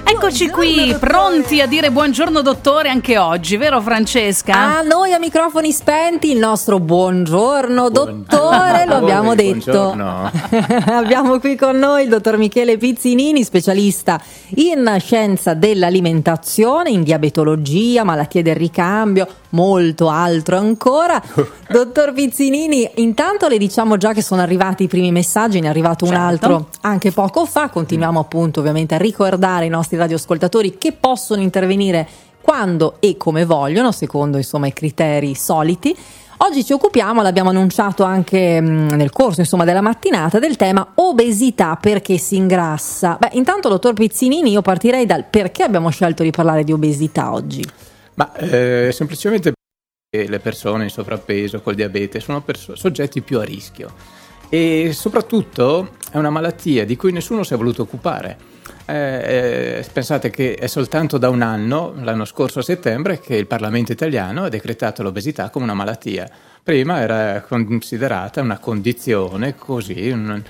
Eccoci qui, pronti a dire buongiorno dottore anche oggi, vero Francesca? A noi a microfoni spenti il nostro buongiorno dottore, lo abbiamo detto. Abbiamo qui con noi il dottor Michele Pizzinini, specialista in scienza dell'alimentazione, in diabetologia, malattie del ricambio, molto altro ancora. Dottor Pizzinini, intanto le diciamo già che sono arrivati i primi messaggi, ne è arrivato un altro anche poco fa. Continuiamo appunto ovviamente a ricordare i nostri radioascoltatori che possono intervenire quando e come vogliono, secondo insomma i criteri soliti. Oggi ci occupiamo, l'abbiamo annunciato anche nel corso insomma della mattinata, del tema obesità, perché si ingrassa. Intanto dottor Pizzinini, io partirei dal perché abbiamo scelto di parlare di obesità oggi. Semplicemente perché le persone in sovrappeso col diabete sono soggetti più a rischio e soprattutto è una malattia di cui nessuno si è voluto occupare. Pensate che è soltanto da un anno, l'anno scorso a settembre, che il Parlamento italiano ha decretato l'obesità come una malattia. Prima era considerata una condizione, così,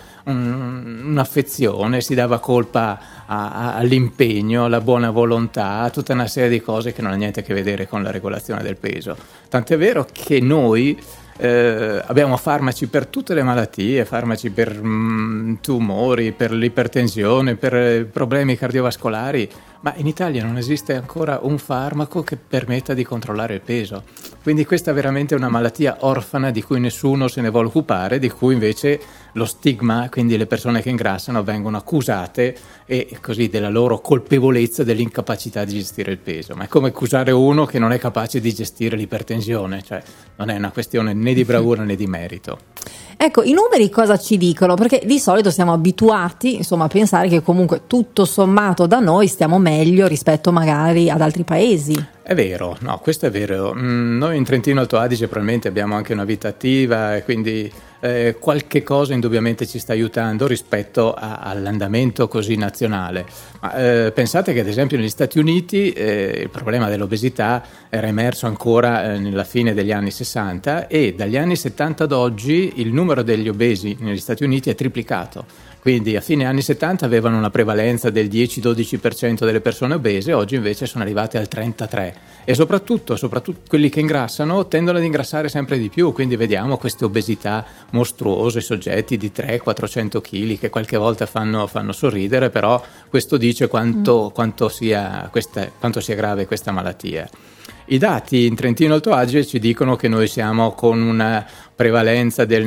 un'affezione, si dava colpa all'impegno, alla buona volontà, a tutta una serie di cose che non ha niente a che vedere con la regolazione del peso. Tant'è vero che noi abbiamo farmaci per tutte le malattie, farmaci per tumori, per l'ipertensione, per problemi cardiovascolari, ma in Italia non esiste ancora un farmaco che permetta di controllare il peso. Quindi questa è veramente una malattia orfana di cui nessuno se ne vuole occupare, di cui invece lo stigma, quindi le persone che ingrassano, vengono accusate e così della loro colpevolezza, dell'incapacità di gestire il peso. Ma è come accusare uno che non è capace di gestire l'ipertensione, cioè non è una questione né di bravura né di merito. Ecco, i numeri cosa ci dicono? Perché di solito siamo abituati, insomma, a pensare che comunque tutto sommato da noi stiamo meglio rispetto magari ad altri paesi. È vero, no, questo è vero. Noi in Trentino Alto Adige probabilmente abbiamo anche una vita attiva e quindi qualche cosa indubbiamente ci sta aiutando rispetto all'andamento così nazionale. Ma, pensate che ad esempio negli Stati Uniti il problema dell'obesità era emerso ancora nella fine degli anni 60 e dagli anni 70 ad oggi il numero degli obesi negli Stati Uniti è triplicato. Quindi a fine anni 70 avevano una prevalenza del 10-12% delle persone obese, oggi invece sono arrivate al 33%. E soprattutto quelli che ingrassano tendono ad ingrassare sempre di più, quindi vediamo queste obesità mostruose, soggetti di 300-400 kg che qualche volta fanno sorridere, però questo dice quanto sia grave questa malattia. I dati in Trentino Alto Adige ci dicono che noi siamo con una prevalenza del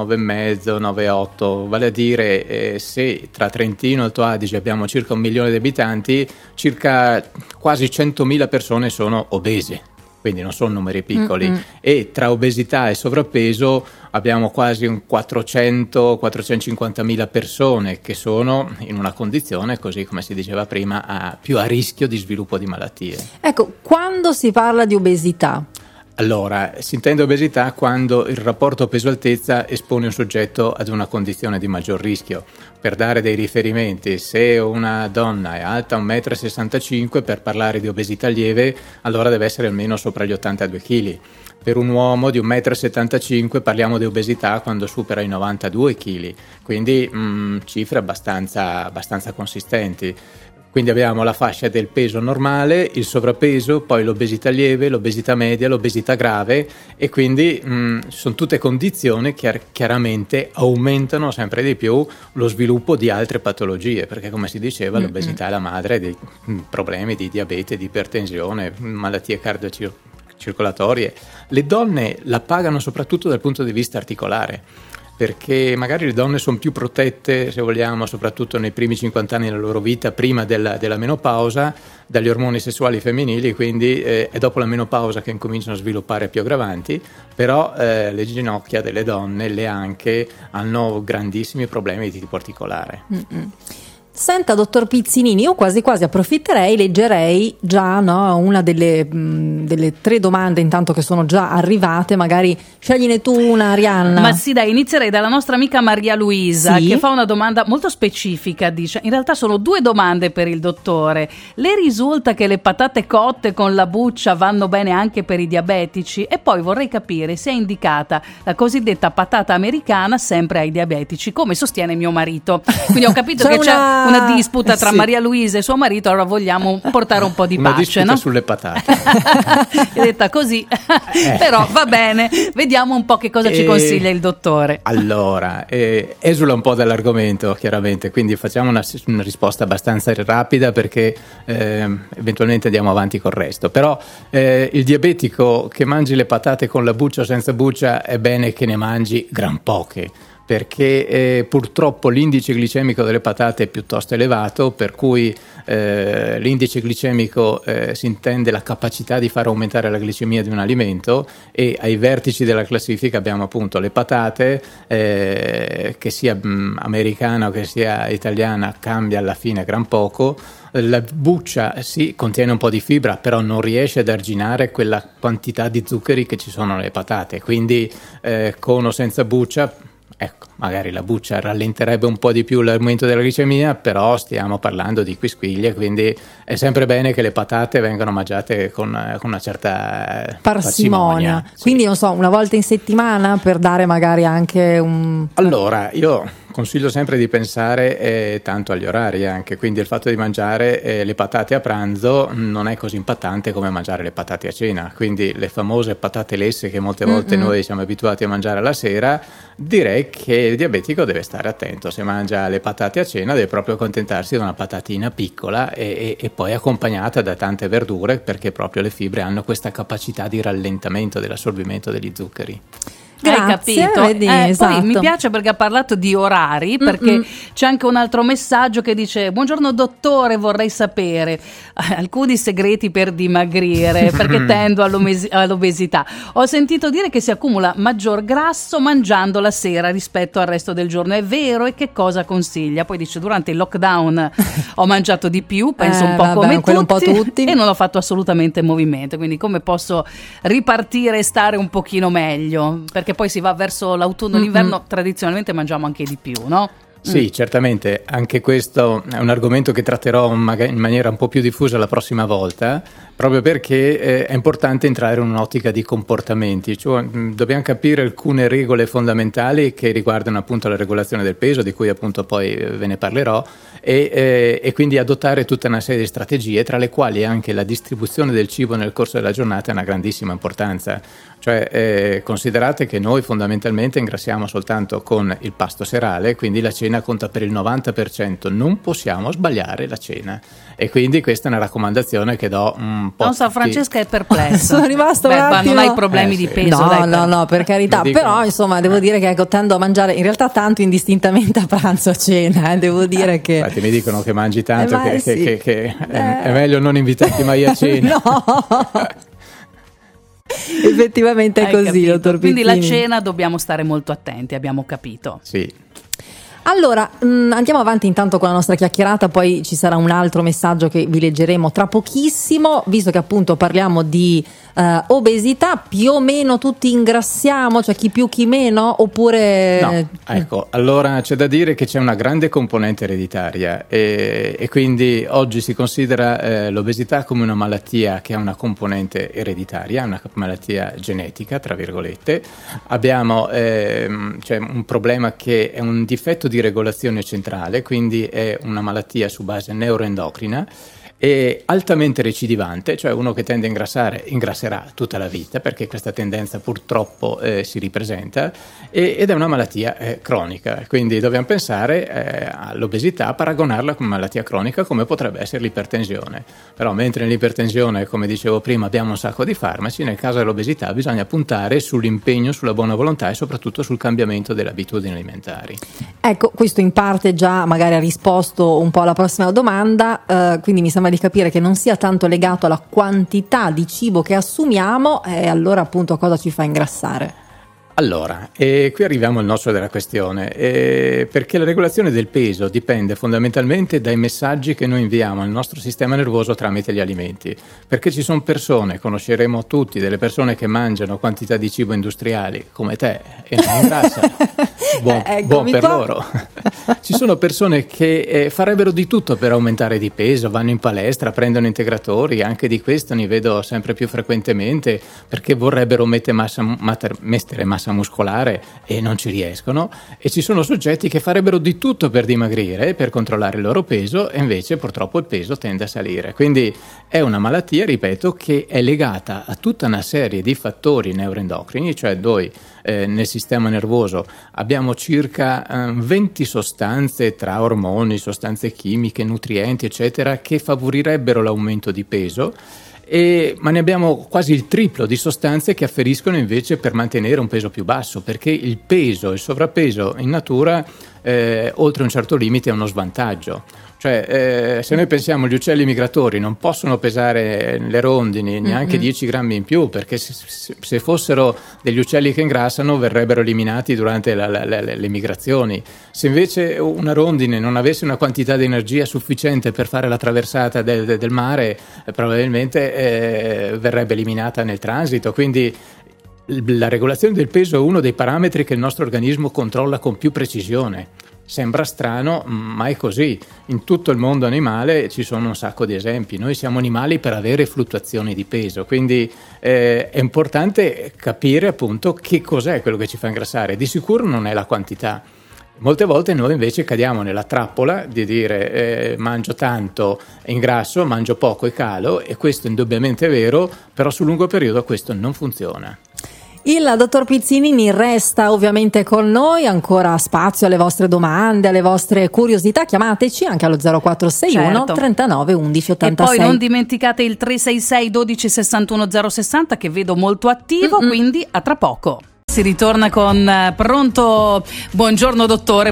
9,5-9,8, vale a dire se tra Trentino Alto Adige abbiamo circa 1 milione di abitanti, circa quasi 100.000 persone sono obese, quindi non sono numeri piccoli, e tra obesità e sovrappeso abbiamo quasi un 400-450.000 persone che sono in una condizione, così come si diceva prima, più a rischio di sviluppo di malattie. Ecco, quando si parla di obesità? Allora, si intende obesità quando il rapporto peso-altezza espone un soggetto ad una condizione di maggior rischio. Per dare dei riferimenti, se una donna è alta 1,65 m, per parlare di obesità lieve, allora deve essere almeno sopra gli 82 kg. Per un uomo di 1,65 m parliamo di obesità quando supera i 92 kg, quindi cifre abbastanza consistenti. Quindi abbiamo la fascia del peso normale, il sovrappeso, poi l'obesità lieve, l'obesità media, l'obesità grave e quindi sono tutte condizioni che chiaramente aumentano sempre di più lo sviluppo di altre patologie, perché come si diceva l'obesità è la madre dei problemi di diabete, di ipertensione, malattie cardiocircolatorie. Le donne la pagano soprattutto dal punto di vista articolare, perché magari le donne sono più protette, se vogliamo, soprattutto nei primi 50 anni della loro vita, prima della menopausa, dagli ormoni sessuali femminili, quindi è dopo la menopausa che incominciano a sviluppare più aggravanti, però le ginocchia delle donne, le anche, hanno grandissimi problemi di tipo articolare. Senta, dottor Pizzinini, io quasi approfitterei, leggerei già una delle 3 domande intanto che sono già arrivate, magari scegliene tu una, Arianna. Ma sì, dai, inizierei dalla nostra amica Maria Luisa, che fa una domanda molto specifica, dice, in realtà sono 2 domande per il dottore. Le risulta che le patate cotte con la buccia vanno bene anche per i diabetici? E poi vorrei capire se è indicata la cosiddetta patata americana sempre ai diabetici, come sostiene mio marito. Quindi ho capito che c'è una disputa tra Maria Luisa e suo marito, allora vogliamo portare un po' di una pace, disputa no? sulle patate. È detta così, però va bene, vediamo un po' che cosa ci consiglia il dottore. Allora, esula un po' dall'argomento chiaramente, quindi facciamo una risposta abbastanza rapida perché eventualmente andiamo avanti col resto. Però il diabetico che mangi le patate con la buccia o senza buccia è bene che ne mangi gran poche, perché purtroppo l'indice glicemico delle patate è piuttosto elevato, per cui l'indice glicemico si intende la capacità di far aumentare la glicemia di un alimento, e ai vertici della classifica abbiamo appunto le patate, che sia americana o che sia italiana cambia alla fine gran poco. La buccia sì, contiene un po' di fibra, però non riesce ad arginare quella quantità di zuccheri che ci sono nelle patate, quindi con o senza buccia, ecco, magari la buccia rallenterebbe un po' di più l'aumento della glicemia, però stiamo parlando di quisquiglie, quindi è sempre bene che le patate vengano mangiate con una certa parsimonia. Sì. Quindi non so, una volta in settimana, per dare magari anche Allora, io consiglio sempre di pensare tanto agli orari anche, quindi il fatto di mangiare le patate a pranzo non è così impattante come mangiare le patate a cena, quindi le famose patate lesse che molte volte noi siamo abituati a mangiare alla sera, direi che il diabetico deve stare attento: se mangia le patate a cena deve proprio accontentarsi di una patatina piccola e poi accompagnata da tante verdure, perché proprio le fibre hanno questa capacità di rallentamento dell'assorbimento degli zuccheri. Grazie, hai capito? Vedi, esatto. Poi mi piace perché ha parlato di orari, perché c'è anche un altro messaggio che dice: buongiorno dottore, vorrei sapere alcuni segreti per dimagrire perché tendo all'obesità. Ho sentito dire che si accumula maggior grasso mangiando la sera rispetto al resto del giorno, è vero? E che cosa consiglia? Poi dice: durante il lockdown ho mangiato di più, penso un po' come tutti, un po' tutti, e non ho fatto assolutamente movimento, quindi come posso ripartire e stare un pochino meglio? Perché poi si va verso l'autunno e l'inverno, tradizionalmente mangiamo anche di più, no? Sì, certamente, anche questo è un argomento che tratterò in maniera un po' più diffusa la prossima volta, proprio perché è importante entrare in un'ottica di comportamenti, cioè dobbiamo capire alcune regole fondamentali che riguardano appunto la regolazione del peso, di cui appunto poi ve ne parlerò, e quindi adottare tutta una serie di strategie, tra le quali anche la distribuzione del cibo nel corso della giornata è una grandissima importanza. Cioè considerate che noi fondamentalmente ingrassiamo soltanto con il pasto serale, quindi la cena conta per il 90%, non possiamo sbagliare la cena, e quindi questa è una raccomandazione che do un po'. Non so, Francesca è perplessa. Sono rimasta un attimo. Non hai problemi di peso? No, per carità, però insomma devo dire che tendo a mangiare in realtà tanto indistintamente a pranzo, a cena, devo dire che infatti mi dicono che mangi tanto che è meglio non invitarti mai a cena. No. Effettivamente è così, dottor Pizzini. Quindi la cena dobbiamo stare molto attenti, abbiamo capito. Sì. Allora, andiamo avanti intanto con la nostra chiacchierata, poi ci sarà un altro messaggio che vi leggeremo tra pochissimo, visto che appunto parliamo di obesità, più o meno tutti ingrassiamo, cioè chi più chi meno, oppure... No, ecco, allora c'è da dire che c'è una grande componente ereditaria e quindi oggi si considera l'obesità come una malattia che ha una componente ereditaria, una malattia genetica, tra virgolette. Abbiamo c'è un problema che è un difetto di regolazione centrale, quindi è una malattia su base neuroendocrina, è altamente recidivante, cioè uno che tende a ingrassare ingresserà tutta la vita, perché questa tendenza purtroppo si ripresenta, ed è una malattia cronica, quindi dobbiamo pensare all'obesità, paragonarla con una malattia cronica come potrebbe essere l'ipertensione. Però mentre nell'ipertensione, come dicevo prima, abbiamo un sacco di farmaci, nel caso dell'obesità bisogna puntare sull'impegno, sulla buona volontà e soprattutto sul cambiamento delle abitudini alimentari. Ecco, questo in parte già magari ha risposto un po' alla prossima domanda, quindi mi sembra di capire che non sia tanto legato alla quantità di cibo che assumiamo, e allora appunto cosa ci fa ingrassare? Allora, qui arriviamo al nocciolo della questione, perché la regolazione del peso dipende fondamentalmente dai messaggi che noi inviamo al nostro sistema nervoso tramite gli alimenti, perché ci sono persone, conosceremo tutti delle persone che mangiano quantità di cibo industriali come te e non ingrassano, buon per loro. Ci sono persone che farebbero di tutto per aumentare di peso, vanno in palestra, prendono integratori, anche di questo ne vedo sempre più frequentemente, perché vorrebbero mettere massa massa muscolare e non ci riescono, e ci sono soggetti che farebbero di tutto per dimagrire, per controllare il loro peso, e invece purtroppo il peso tende a salire. Quindi è una malattia, ripeto, che è legata a tutta una serie di fattori neuroendocrini, cioè noi nel sistema nervoso abbiamo circa 20 sostanze tra ormoni, sostanze chimiche, nutrienti, eccetera, che favorirebbero l'aumento di peso. Ma ne abbiamo quasi il triplo di sostanze che afferiscono invece per mantenere un peso più basso, perché il peso, il sovrappeso in natura oltre un certo limite è uno svantaggio. Cioè, se noi pensiamo, gli uccelli migratori non possono pesare le rondini neanche 10 grammi in più, perché se fossero degli uccelli che ingrassano verrebbero eliminati durante le migrazioni. Se invece una rondine non avesse una quantità di energia sufficiente per fare la traversata del mare, probabilmente verrebbe eliminata nel transito. Quindi la regolazione del peso è uno dei parametri che il nostro organismo controlla con più precisione. Sembra strano, ma è così. In tutto il mondo animale ci sono un sacco di esempi. Noi siamo animali per avere fluttuazioni di peso, quindi è importante capire appunto che cos'è quello che ci fa ingrassare. Di sicuro non è la quantità. Molte volte noi invece cadiamo nella trappola di dire mangio tanto e ingrasso, mangio poco e calo, e questo è indubbiamente vero, però sul lungo periodo questo non funziona. Il dottor Pizzinini resta ovviamente con noi, ancora spazio alle vostre domande, alle vostre curiosità, chiamateci anche allo 0461 39 11 86. E poi non dimenticate il 366 12 61 060 che vedo molto attivo, quindi a tra poco. Si ritorna con Pronto buongiorno dottore,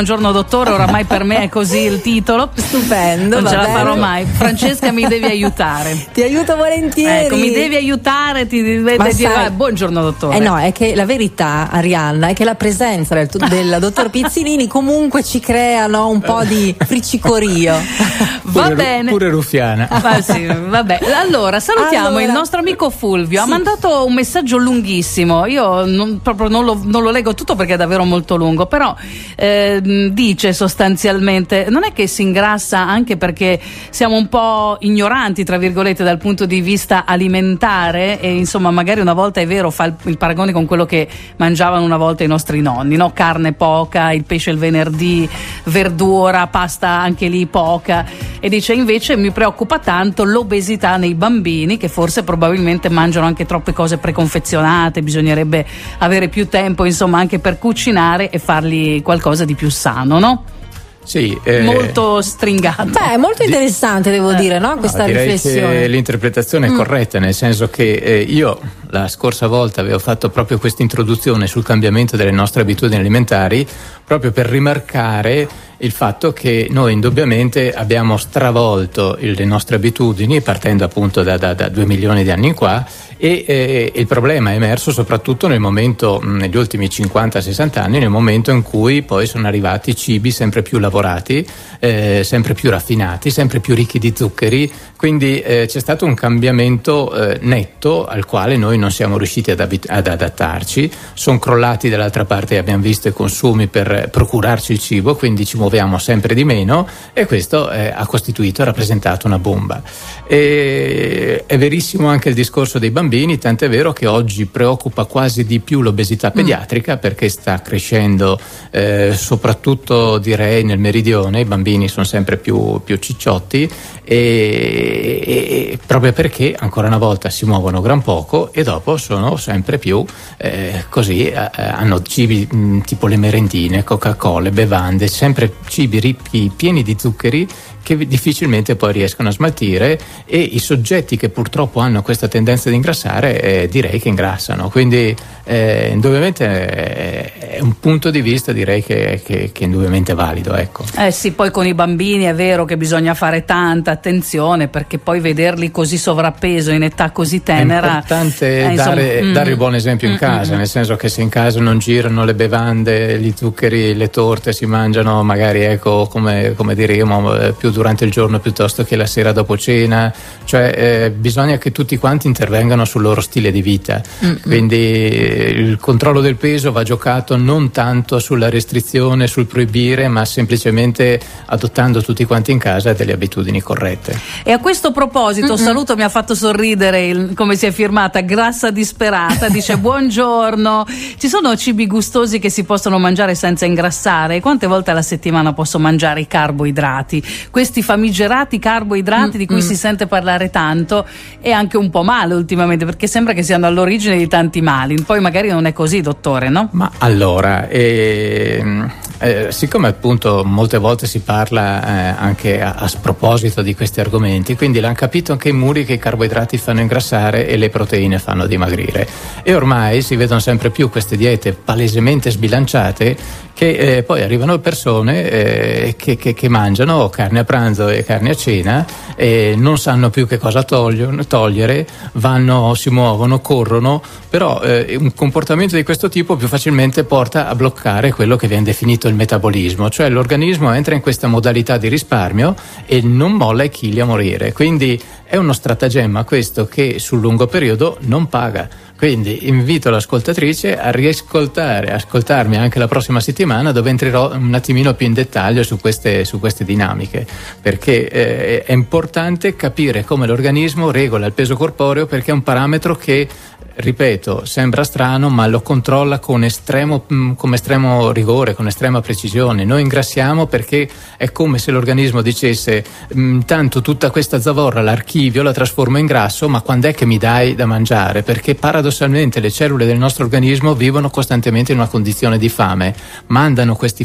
oramai per me è così il titolo. Stupendo, non ce la farò mai. Francesca, mi devi aiutare. Ti aiuto volentieri. Ecco, mi devi aiutare, ti devi dire buongiorno dottore. No, è che la verità, Arianna, è che la presenza del dottor Pizzinini comunque ci crea, no, un po' di friccicorio. Va bene. Pure ruffiana. Sì, vabbè. Allora, salutiamo il nostro amico Fulvio. Ha mandato un messaggio lunghissimo. Io non lo leggo tutto perché è davvero molto lungo, però dice sostanzialmente: non è che si ingrassa anche perché siamo un po' ignoranti, tra virgolette, dal punto di vista alimentare, e insomma magari una volta, è vero, fa il paragone con quello che mangiavano una volta i nostri nonni, no? Carne poca, il pesce il venerdì, verdura, pasta anche lì poca, e dice invece mi preoccupa tanto l'obesità nei bambini, che forse probabilmente mangiano anche troppe cose preconfezionate, bisognerebbe avere più tempo insomma anche per cucinare e fargli qualcosa di più sano, no? Sì, molto stringato. Beh, è molto interessante, devo dire, no? Questa riflessione. Direi che l'interpretazione è corretta, nel senso che io la scorsa volta avevo fatto proprio questa introduzione sul cambiamento delle nostre abitudini alimentari, proprio per rimarcare il fatto che noi indubbiamente abbiamo stravolto le nostre abitudini partendo appunto da 2 milioni di anni in qua, e il problema è emerso soprattutto nel momento, negli ultimi 50-60 anni, nel momento in cui poi sono arrivati cibi sempre più lavorati, sempre più raffinati, sempre più ricchi di zuccheri, quindi c'è stato un cambiamento netto al quale noi non siamo riusciti ad adattarci. Sono crollati dall'altra parte, abbiamo visto, i consumi per procurarci il cibo, quindi ci muoviamo sempre di meno, e questo ha rappresentato una bomba. È verissimo anche il discorso dei bambini, tant'è vero che oggi preoccupa quasi di più l'obesità pediatrica, perché sta crescendo soprattutto, direi, nel meridione. I bambini sono sempre più cicciotti, e proprio perché ancora una volta si muovono gran poco e dopo sono sempre più hanno cibi tipo le merendine, Coca-Cola, bevande, sempre cibi ricchi, pieni di zuccheri, che difficilmente poi riescono a smaltire, e i soggetti che purtroppo hanno questa tendenza ad ingrassare direi che ingrassano, quindi indubbiamente è un punto di vista, direi che è indubbiamente valido, ecco. Sì, poi con i bambini è vero che bisogna fare tanta attenzione, perché poi vederli così sovrappeso in età così tenera è importante dare il buon esempio in casa, nel senso che se in casa non girano le bevande, gli zuccheri, le torte si mangiano magari, ecco, come diremo, più durante il giorno piuttosto che la sera dopo cena, cioè bisogna che tutti quanti intervengano sul loro stile di vita, quindi il controllo del peso va giocato non tanto sulla restrizione, sul proibire, ma semplicemente adottando tutti quanti in casa delle abitudini corrette. E a questo proposito saluto, mi ha fatto sorridere come si è firmata, grazie grassa disperata, dice buongiorno, ci sono cibi gustosi che si possono mangiare senza ingrassare? Quante volte alla settimana posso mangiare i carboidrati? Questi famigerati carboidrati di cui si sente parlare tanto, e anche un po' male ultimamente, perché sembra che siano all'origine di tanti mali. Poi magari non è così, dottore, no? Ma allora, siccome appunto molte volte si parla anche a sproposito di questi argomenti, quindi l'hanno capito anche i muri che i carboidrati fanno ingrassare e le proteine fanno dimagrire, e ormai si vedono sempre più queste diete palesemente sbilanciate che poi arrivano persone che mangiano carne a pranzo e carne a cena e non sanno più che cosa togliere, si muovono, corrono, però un comportamento di questo tipo più facilmente porta a bloccare quello che viene definito il metabolismo, cioè l'organismo entra in questa modalità di risparmio e non molla i chili a morire, quindi è uno stratagemma questo che sul lungo periodo non paga. Quindi invito l'ascoltatrice a ascoltarmi anche la prossima settimana, dove entrerò un attimino più in dettaglio su queste dinamiche, perché è importante capire come l'organismo regola il peso corporeo, perché è un parametro che, ripeto, sembra strano, ma lo controlla con estremo rigore, con estrema precisione. Noi ingrassiamo perché è come se l'organismo dicesse: tanto tutta questa zavorra l'archivio, la trasformo in grasso, ma quando è che mi dai da mangiare? Perché paradossalmente le cellule del nostro organismo vivono costantemente in una condizione di fame, mandano questi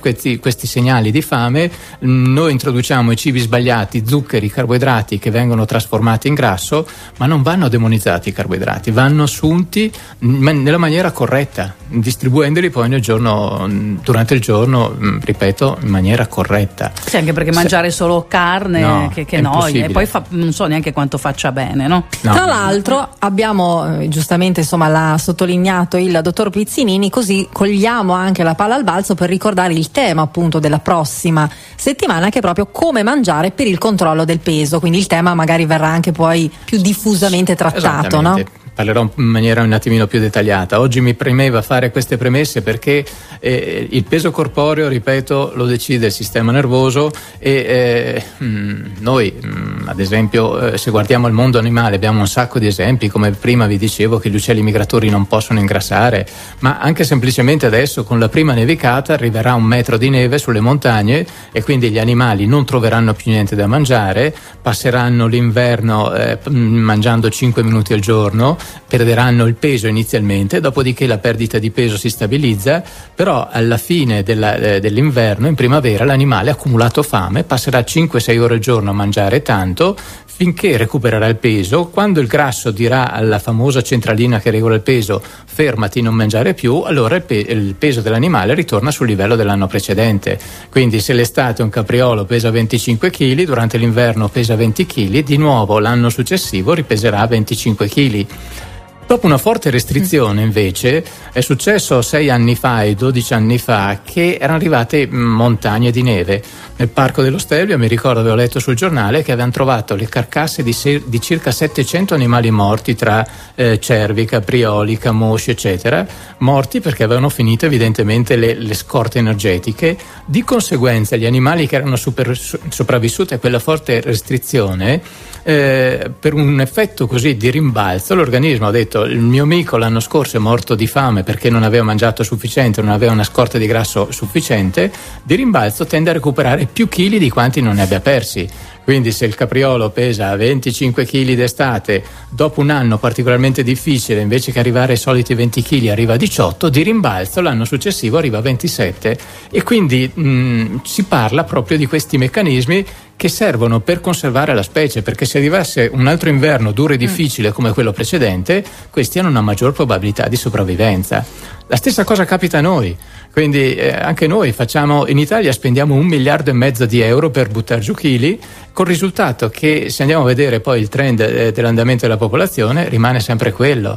segnali di fame, noi introduciamo i cibi sbagliati, zuccheri, carboidrati che vengono trasformati in grasso, ma non vanno demonizzati i carboidrati, vanno assunti nella maniera corretta, distribuendoli poi durante il giorno, ripeto, in maniera corretta. Sì, anche perché mangiare solo carne, che noia, e poi non so neanche quanto faccia bene, no? Tra l'altro abbiamo giustamente, insomma, l'ha sottolineato il dottor Pizzinini, così cogliamo anche la palla al balzo per ricordare il tema appunto della prossima settimana, che è proprio come mangiare per il controllo del peso, quindi il tema magari verrà anche poi più diffusamente trattato, no? Parlerò in maniera un attimino più dettagliata. Oggi mi premeva fare queste premesse perché il peso corporeo, ripeto, lo decide il sistema nervoso, e noi ad esempio, se guardiamo il mondo animale, abbiamo un sacco di esempi, come prima vi dicevo che gli uccelli migratori non possono ingrassare, ma anche semplicemente adesso con la prima nevicata arriverà 1 metro di neve sulle montagne e quindi gli animali non troveranno più niente da mangiare, passeranno l'inverno mangiando 5 minuti al giorno, perderanno il peso inizialmente, dopodiché la perdita di peso si stabilizza, però alla fine dell'inverno, in primavera, l'animale ha accumulato fame, passerà 5-6 ore al giorno a mangiare tanto finché recupererà il peso. Quando il grasso dirà alla famosa centralina che regola il peso fermati, non mangiare più, allora il peso dell'animale ritorna sul livello dell'anno precedente. Quindi se l'estate un capriolo pesa 25 kg, durante l'inverno pesa 20 kg, di nuovo l'anno successivo ripeserà 25 kg. Dopo una forte restrizione, invece, è successo 6 anni fa e 12 anni fa che erano arrivate montagne di neve. Nel Parco dello Stelvio, mi ricordo, avevo letto sul giornale che avevano trovato le carcasse di circa 700 animali morti, tra cervi, caprioli, camosci, eccetera, morti perché avevano finito evidentemente le scorte energetiche. Di conseguenza gli animali che erano sopravvissuti a quella forte restrizione, per un effetto così di rimbalzo, l'organismo ha detto: il mio amico l'anno scorso è morto di fame perché non aveva mangiato sufficiente, non aveva una scorta di grasso sufficiente, di rimbalzo tende a recuperare più chili di quanti non ne abbia persi. Quindi se il capriolo pesa 25 kg d'estate, dopo un anno particolarmente difficile, invece che arrivare ai soliti 20 kg arriva a 18, di rimbalzo l'anno successivo arriva a 27, e quindi si parla proprio di questi meccanismi che servono per conservare la specie, perché se arrivasse un altro inverno duro e difficile come quello precedente, questi hanno una maggior probabilità di sopravvivenza. La stessa cosa capita a noi, quindi anche noi in Italia spendiamo 1,5 miliardi di euro per buttare giù chili, col risultato che, se andiamo a vedere poi il trend dell'andamento della popolazione, rimane sempre quello.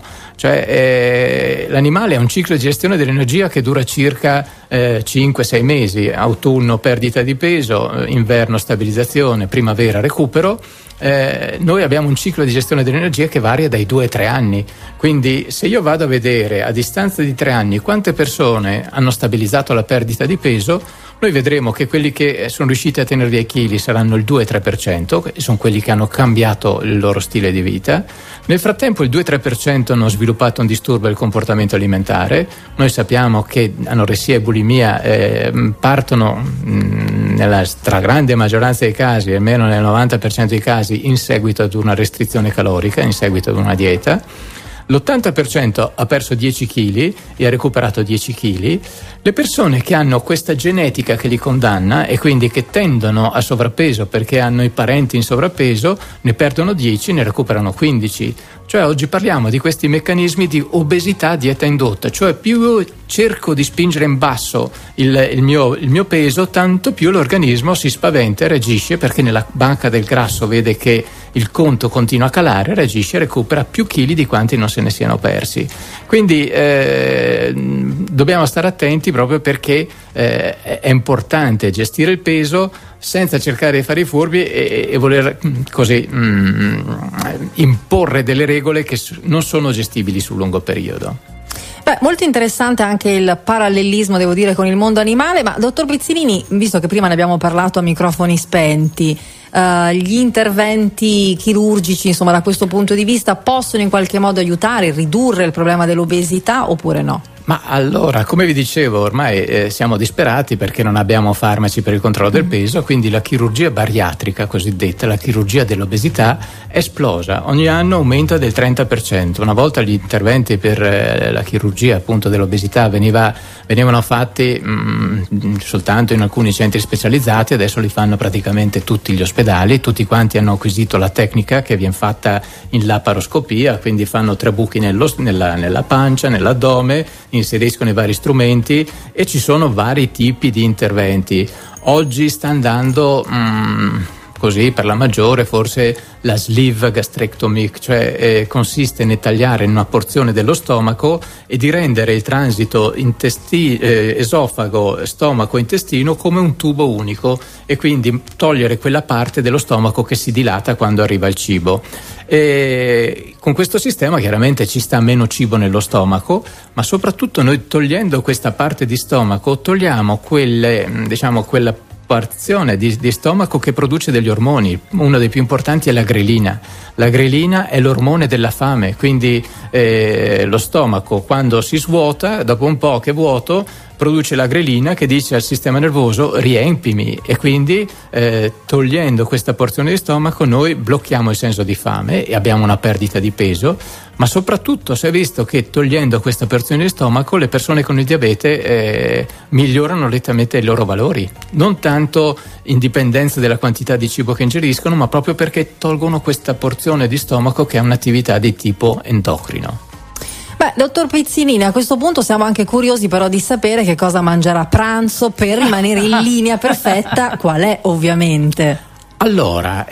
Cioè l'animale ha un ciclo di gestione dell'energia che dura circa 5-6 mesi, autunno perdita di peso, inverno stabilizzazione, primavera recupero. Noi abbiamo un ciclo di gestione dell'energia che varia dai 2 ai 3 anni, quindi se io vado a vedere a distanza di 3 anni quante persone hanno stabilizzato la perdita di peso, noi vedremo che quelli che sono riusciti a tenere via i chili saranno il 2-3%, che sono quelli che hanno cambiato il loro stile di vita. Nel frattempo il 2-3% hanno sviluppato un disturbo del comportamento alimentare. Noi sappiamo che anoressia e bulimia partono nella stragrande maggioranza dei casi, almeno nel 90% dei casi, in seguito ad una restrizione calorica, in seguito ad una dieta. L'80% ha perso 10 kg e ha recuperato 10 kg. Le persone che hanno questa genetica che li condanna e quindi che tendono a sovrappeso perché hanno i parenti in sovrappeso, ne perdono 10, ne recuperano 15. Cioè oggi parliamo di questi meccanismi di obesità a dieta indotta, cioè più cerco di spingere in basso il mio peso, tanto più l'organismo si spaventa e reagisce, perché nella banca del grasso vede che il conto continua a calare, reagisce e recupera più chili di quanti non se ne siano persi. Quindi dobbiamo stare attenti, proprio perché è importante gestire il peso senza cercare di fare i furbi e voler così imporre delle regole che non sono gestibili sul lungo periodo. Beh, molto interessante anche il parallelismo, devo dire, con il mondo animale. Ma dottor Pizzinini, visto che prima ne abbiamo parlato a microfoni spenti, gli interventi chirurgici, insomma, da questo punto di vista possono in qualche modo aiutare a ridurre il problema dell'obesità oppure no? Ma allora, come vi dicevo, ormai siamo disperati perché non abbiamo farmaci per il controllo del peso, quindi la chirurgia bariatrica cosiddetta, la chirurgia dell'obesità, è esplosa. Ogni anno aumenta del 30%. Una volta gli interventi per la chirurgia appunto dell'obesità venivano fatti soltanto in alcuni centri specializzati, adesso li fanno praticamente tutti gli ospedali. Tutti quanti hanno acquisito la tecnica che viene fatta in laparoscopia, quindi fanno 3 buchi nella pancia, nell'addome, inseriscono i vari strumenti e ci sono vari tipi di interventi. Oggi sta andando così per la maggiore forse la sleeve gastrectomy, cioè consiste nel tagliare in una porzione dello stomaco e di rendere il transito esofago, stomaco, intestino come un tubo unico, e quindi togliere quella parte dello stomaco che si dilata quando arriva il cibo. E con questo sistema chiaramente ci sta meno cibo nello stomaco, ma soprattutto noi, togliendo questa parte di stomaco, togliamo quella porzione di stomaco che produce degli ormoni. Uno dei più importanti è la grelina. La grelina è l'ormone della fame, quindi lo stomaco, quando si svuota, dopo un po' che è vuoto, produce la grelina che dice al sistema nervoso riempimi, e quindi togliendo questa porzione di stomaco noi blocchiamo il senso di fame e abbiamo una perdita di peso. Ma soprattutto si è visto che togliendo questa porzione di stomaco le persone con il diabete migliorano lentamente i loro valori, non tanto in dipendenza della quantità di cibo che ingeriscono, ma proprio perché tolgono questa porzione di stomaco che ha un'attività di tipo endocrino. Beh, dottor Pizzinini, a questo punto siamo anche curiosi però di sapere che cosa mangerà a pranzo per rimanere in linea perfetta. Qual è, ovviamente? Allora,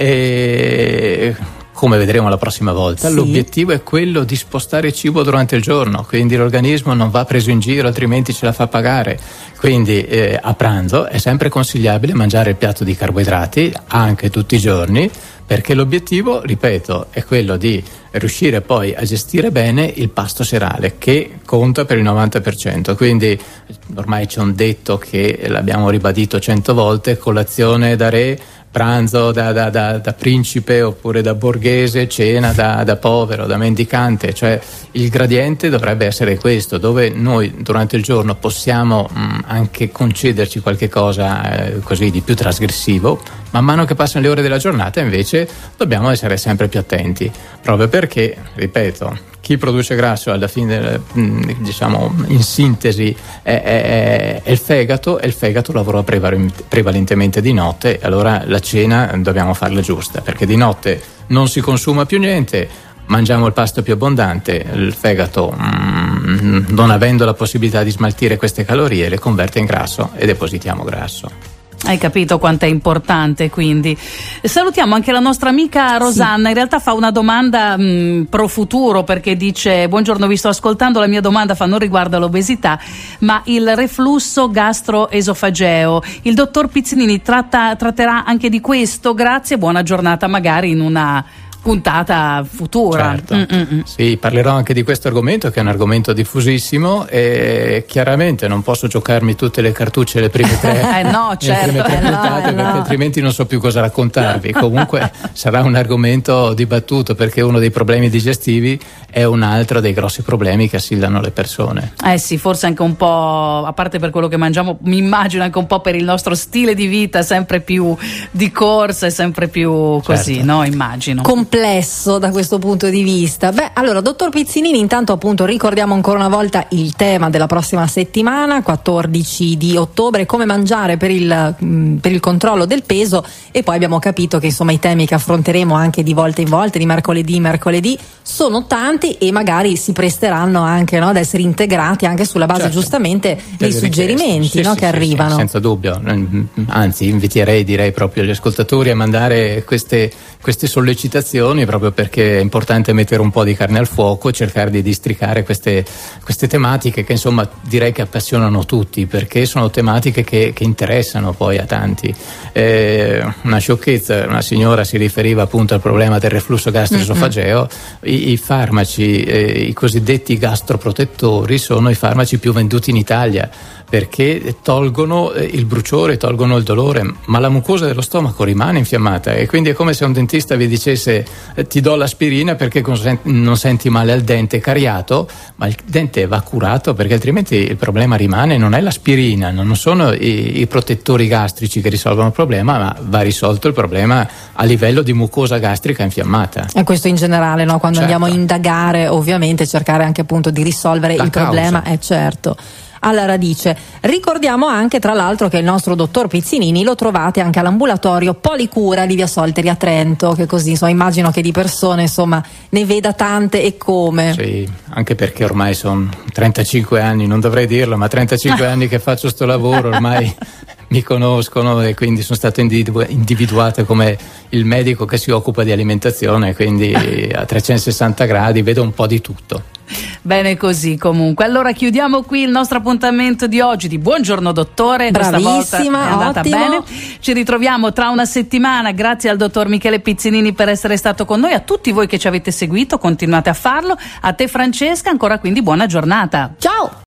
come vedremo la prossima volta, sì, l'obiettivo è quello di spostare cibo durante il giorno, quindi l'organismo non va preso in giro, altrimenti ce la fa pagare. Quindi a pranzo è sempre consigliabile mangiare il piatto di carboidrati anche tutti i giorni, perché l'obiettivo, ripeto, è quello di riuscire poi a gestire bene il pasto serale, che conta per il 90%. Quindi ormai c'è un detto che l'abbiamo ribadito 100 volte: colazione da re, pranzo da principe oppure da borghese, cena da povero, da mendicante. Cioè il gradiente dovrebbe essere questo, dove noi durante il giorno possiamo anche concederci qualche cosa così di più trasgressivo. Man mano che passano le ore della giornata invece dobbiamo essere sempre più attenti, proprio perché, ripeto, chi produce grasso alla fine, diciamo in sintesi, è il fegato, e il fegato lavora prevalentemente di notte. Allora la cena dobbiamo farla giusta, perché di notte non si consuma più niente, mangiamo il pasto più abbondante, il fegato non avendo la possibilità di smaltire queste calorie le converte in grasso e depositiamo grasso. Hai capito quanto è importante, quindi. Salutiamo anche la nostra amica Rosanna. Sì. In realtà fa una domanda pro futuro, perché dice: buongiorno, vi sto ascoltando, la mia domanda non riguarda l'obesità ma il reflusso gastroesofageo. Il dottor Pizzinini tratterà anche di questo? Grazie, buona giornata, magari in una puntata futura. Certo. Sì, parlerò anche di questo argomento, che è un argomento diffusissimo, e chiaramente non posso giocarmi tutte le cartucce le prime tre, no, certo, le prime tre puntate, perché altrimenti non so più cosa raccontarvi. Comunque sarà un argomento dibattuto, perché uno dei problemi digestivi è un altro dei grossi problemi che assillano le persone. Sì, forse anche un po', a parte per quello che mangiamo, mi immagino anche un po' per il nostro stile di vita sempre più di corsa e sempre più così, certo. No? Immagino. Complesso da questo punto di vista. Allora, dottor Pizzinini, intanto appunto ricordiamo ancora una volta il tema della prossima settimana, 14 di ottobre, come mangiare per il controllo del peso, e poi abbiamo capito che insomma i temi che affronteremo anche di volta in volta, di mercoledì in mercoledì, sono tanti e magari si presteranno anche, no, ad essere integrati anche sulla base, certo, giustamente dei suggerimenti, no, che arrivano. Senza dubbio, anzi direi proprio agli ascoltatori a mandare queste sollecitazioni, proprio perché è importante mettere un po' di carne al fuoco e cercare di districare queste tematiche che insomma direi che appassionano tutti, perché sono tematiche che interessano poi a tanti. Una sciocchezza, una signora si riferiva appunto al problema del reflusso gastroesofageo. I farmaci, i cosiddetti gastroprotettori, sono i farmaci più venduti in Italia, perché tolgono il bruciore, tolgono il dolore, ma la mucosa dello stomaco rimane infiammata, e quindi è come se un dentista vi dicesse ti do l'aspirina perché non senti male al dente cariato, ma il dente va curato, perché altrimenti il problema rimane. Non è l'aspirina, non sono i protettori gastrici che risolvono il problema, ma va risolto il problema a livello di mucosa gastrica infiammata. E questo in generale, no? Quando, certo, andiamo a indagare, ovviamente cercare anche appunto di risolvere il problema, certo, alla radice. Ricordiamo anche tra l'altro che il nostro dottor Pizzinini lo trovate anche all'ambulatorio Policura di Via Solteri a Trento, che così insomma immagino che di persone insomma ne veda tante e come. Sì, anche perché ormai sono 35 anni, non dovrei dirlo, ma 35 anni che faccio sto lavoro, ormai mi conoscono, e quindi sono stato individuato come il medico che si occupa di alimentazione, quindi a 360 gradi vedo un po' di tutto. Bene così, comunque. Allora chiudiamo qui il nostro appuntamento di oggi di Buongiorno Dottore. Bravissima, questa volta è andata ottimo. Bene. Ci ritroviamo tra una settimana. Grazie al dottor Michele Pizzinini per essere stato con noi, a tutti voi che ci avete seguito, continuate a farlo. A te Francesca, ancora quindi buona giornata. Ciao.